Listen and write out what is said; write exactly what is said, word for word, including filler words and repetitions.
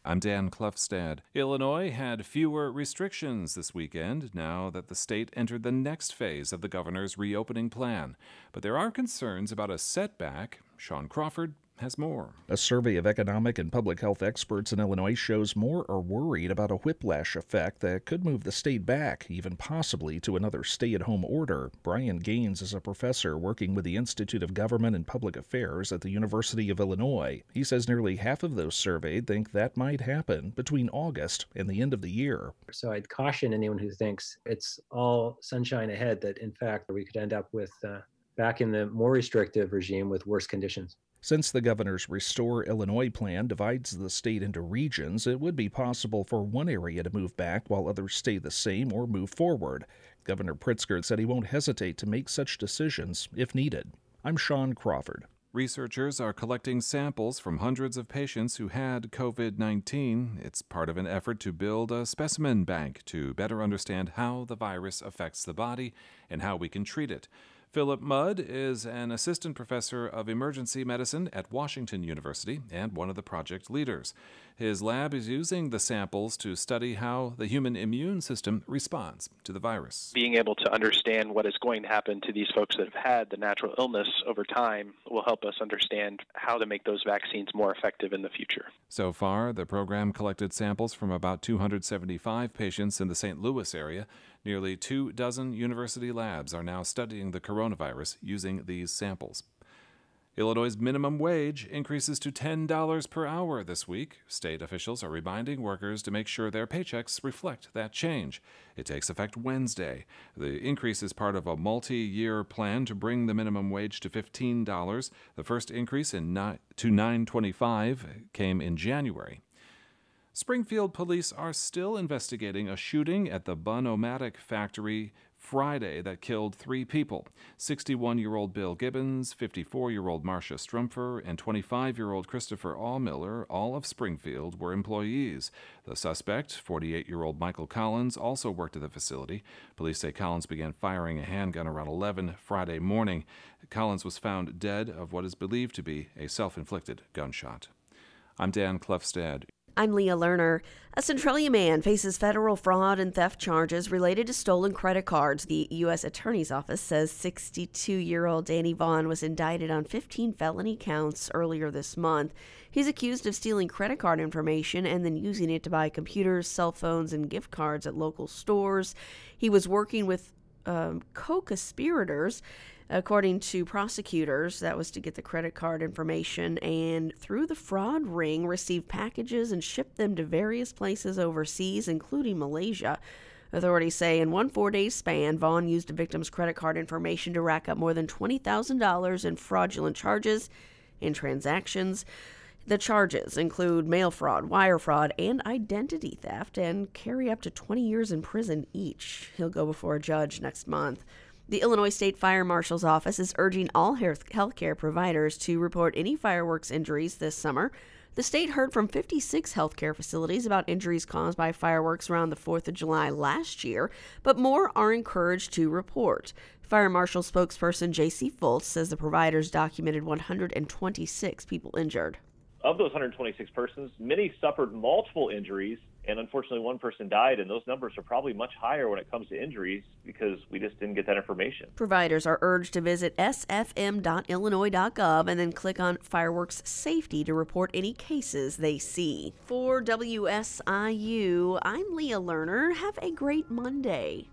I'm Dan Klefstad. Illinois had fewer restrictions this weekend now that the state entered the next phase of the governor's reopening plan. But there are concerns about a setback. Sean Crawford has more. A survey of economic and public health experts in Illinois shows more are worried about a whiplash effect that could move the state back, even possibly to another stay-at-home order. Brian Gaines is a professor working with the Institute of Government and Public Affairs at the University of Illinois. He says nearly half of those surveyed think that might happen between August and the end of the year. So I'd caution anyone who thinks it's all sunshine ahead that, in fact, we could end up with uh, back in the more restrictive regime with worse conditions. Since the governor's Restore Illinois plan divides the state into regions, it would be possible for one area to move back while others stay the same or move forward. Governor Pritzker said he won't hesitate to make such decisions if needed. I'm Sean Crawford. Researchers are collecting samples from hundreds of patients who had covid nineteen. It's part of an effort to build a specimen bank to better understand how the virus affects the body and how we can treat it. Philip Mudd is an assistant professor of emergency medicine at Washington University and one of the project leaders. His lab is using the samples to study how the human immune system responds to the virus. Being able to understand what is going to happen to these folks that have had the natural illness over time will help us understand how to make those vaccines more effective in the future. So far, the program collected samples from about two hundred seventy-five patients in the Saint Louis area. Nearly two dozen university labs are now studying the coronavirus using these samples. Illinois' minimum wage increases to ten dollars per hour this week. State officials are reminding workers to make sure their paychecks reflect that change. It takes effect Wednesday. The increase is part of a multi-year plan to bring the minimum wage to fifteen dollars. The first increase in ni- to nine dollars and twenty-five cents came in January. Springfield police are still investigating a shooting at the Bun-O-Matic factory Friday that killed three people. sixty-one-year-old Bill Gibbons, fifty-four-year-old Marcia Strumpfer, and twenty-five-year-old Christopher Allmiller, all of Springfield, were employees. The suspect, forty-eight-year-old Michael Collins, also worked at the facility. Police say Collins began firing a handgun around eleven Friday morning. Collins was found dead of what is believed to be a self-inflicted gunshot. I'm Dan Klefstad. I'm Leah Lerner. A Centralia man faces federal fraud and theft charges related to stolen credit cards. The U S Attorney's Office says sixty-two-year-old Danny Vaughn was indicted on fifteen felony counts earlier this month. He's accused of stealing credit card information and then using it to buy computers, cell phones, and gift cards at local stores. He was working with um, co-conspirators. According to prosecutors, that was to get the credit card information and, through the fraud ring, receive packages and ship them to various places overseas, including Malaysia. Authorities say in one four-day span, Vaughn used a victim's credit card information to rack up more than twenty thousand dollars in fraudulent charges and transactions. The charges include mail fraud, wire fraud, and identity theft, and carry up to twenty years in prison each. He'll go before a judge next month. The Illinois State Fire Marshal's Office is urging all health care providers to report any fireworks injuries this summer. The state heard from fifty-six healthcare facilities about injuries caused by fireworks around the fourth of July last year, but more are encouraged to report. Fire Marshal spokesperson J C Fultz says the providers documented one hundred twenty-six people injured. Of those one hundred twenty-six persons, many suffered multiple injuries, and unfortunately one person died, and those numbers are probably much higher when it comes to injuries because we just didn't get that information. Providers are urged to visit s f m dot illinois dot gov and then click on Fireworks Safety to report any cases they see. For W S I U, I'm Leah Lerner. Have a great Monday.